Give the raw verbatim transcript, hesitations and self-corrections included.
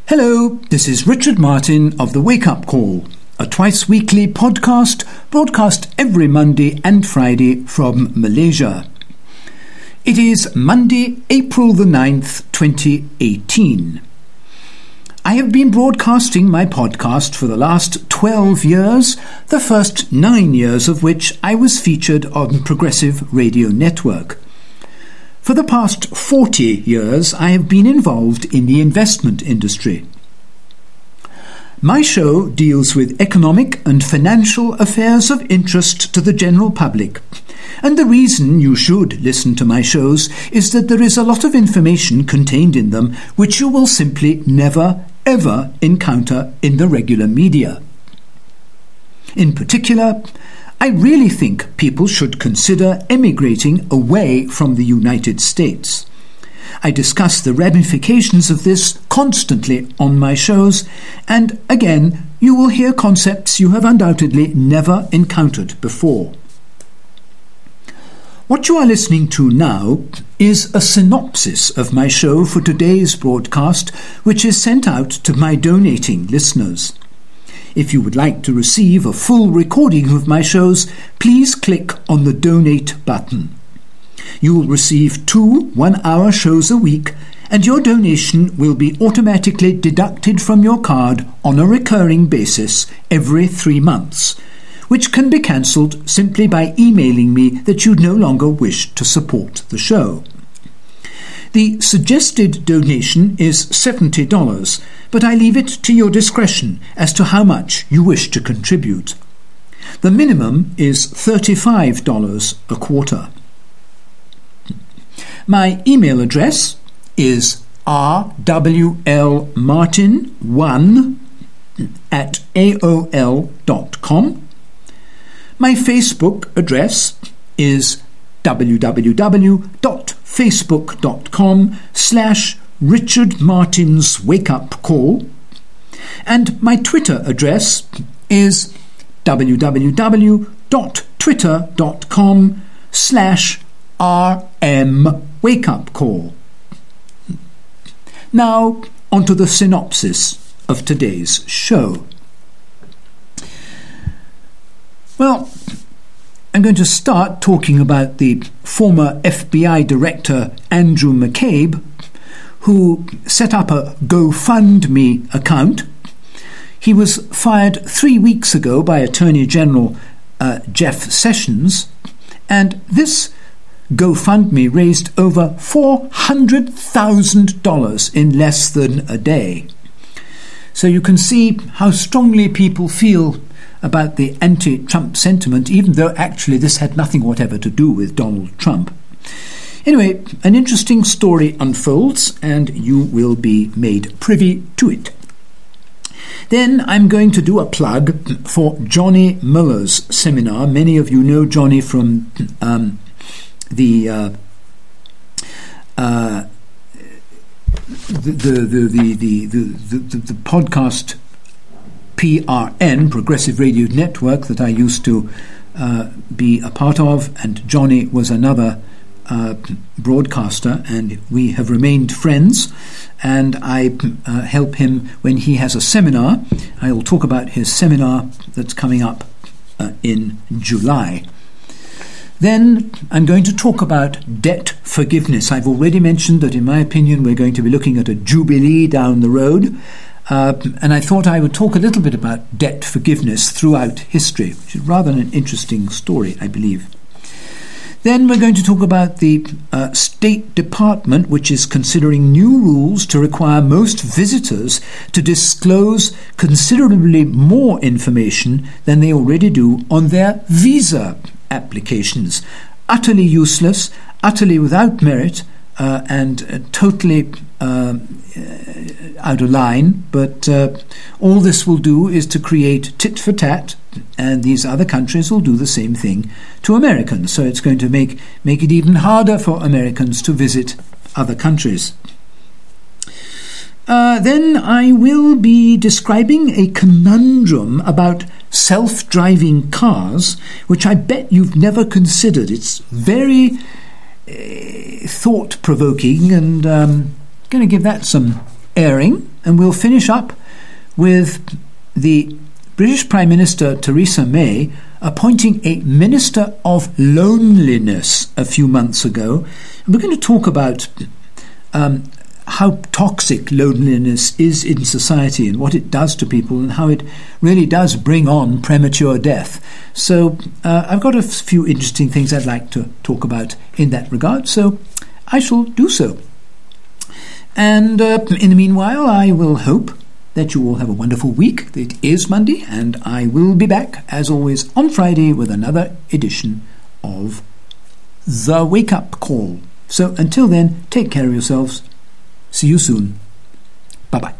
Hello, this is Richard Martin of The Wake Up Call, a twice-weekly podcast broadcast every Monday and Friday from Malaysia. It is Monday, April the ninth, twenty eighteen. I have been broadcasting my podcast for the last twelve years, the first nine years of which I was featured on Progressive Radio Network. For the past forty years, I have been involved in the investment industry. My show deals with economic and financial affairs of interest to the general public, and the reason you should listen to my shows is that there is a lot of information contained in them which you will simply never, ever encounter in the regular media. In particular, I really think people should consider emigrating away from the United States. I discuss the ramifications of this constantly on my shows, and again, you will hear concepts you have undoubtedly never encountered before. What you are listening to now is a synopsis of my show for today's broadcast, which is sent out to my donating listeners. If you would like to receive a full recording of my shows, please click on the donate button. You will receive two one-hour shows a week, and your donation will be automatically deducted from your card on a recurring basis every three months, which can be cancelled simply by emailing me that you no longer wish to support the show. The suggested donation is seventy dollars, but I leave it to your discretion as to how much you wish to contribute. The minimum is thirty-five dollars a quarter. My email address is r w l martin one at a o l dot com. My Facebook address is www.facebook.com slash Richard Martin's Wake Up Call, and my Twitter address is www.twitter.com slash rm Wake Up Call. Now, onto the synopsis of today's show. Well, I'm going to start talking about the former F B I Director Andrew McCabe, who set up a GoFundMe account. He was fired three weeks ago by Attorney General uh, Jeff Sessions, and this GoFundMe raised over four hundred thousand dollars in less than a day. So you can see how strongly people feel about the anti-Trump sentiment, even though actually this had nothing whatever to do with Donald Trump. Anyway, an interesting story unfolds, and you will be made privy to it. Then I'm going to do a plug for Johnny Muller's seminar. Many of you know Johnny from um, the, uh, uh, the, the, the, the, the, the, the, the podcast P R N, Progressive Radio Network, that I used to uh, be a part of, and Johnny was another uh, broadcaster, and we have remained friends, and I uh, help him when he has a seminar. I will talk about his seminar that's coming up uh, in July. Then I'm going to talk about debt forgiveness. I've already mentioned that in my opinion we're going to be looking at a jubilee down the road. Uh, and I thought I would talk a little bit about debt forgiveness throughout history, which is rather an interesting story, I believe. Then we're going to talk about the uh, State Department, which is considering new rules to require most visitors to disclose considerably more information than they already do on their visa applications. Utterly useless, utterly without merit, uh, and uh, totally Uh, out of line, but uh, all this will do is to create tit for tat, and these other countries will do the same thing to Americans. So it's going to make make it even harder for Americans to visit other countries. Uh, then I will be describing a conundrum about self-driving cars, which I bet you've never considered. It's very uh, thought-provoking, and um, going to give that some airing. and we'll finish up with the British Prime Minister Theresa May appointing a Minister of Loneliness a few months ago. And we're going to talk about um, how toxic loneliness is in society and what it does to people and how it really does bring on premature death. So uh, I've got a few interesting things I'd like to talk about in that regard, so I shall do so. And uh, in the meanwhile, I will hope that you all have a wonderful week. It is Monday, and I will be back, as always, on Friday with another edition of The Wake Up Call. So until then, take care of yourselves. See you soon. Bye-bye.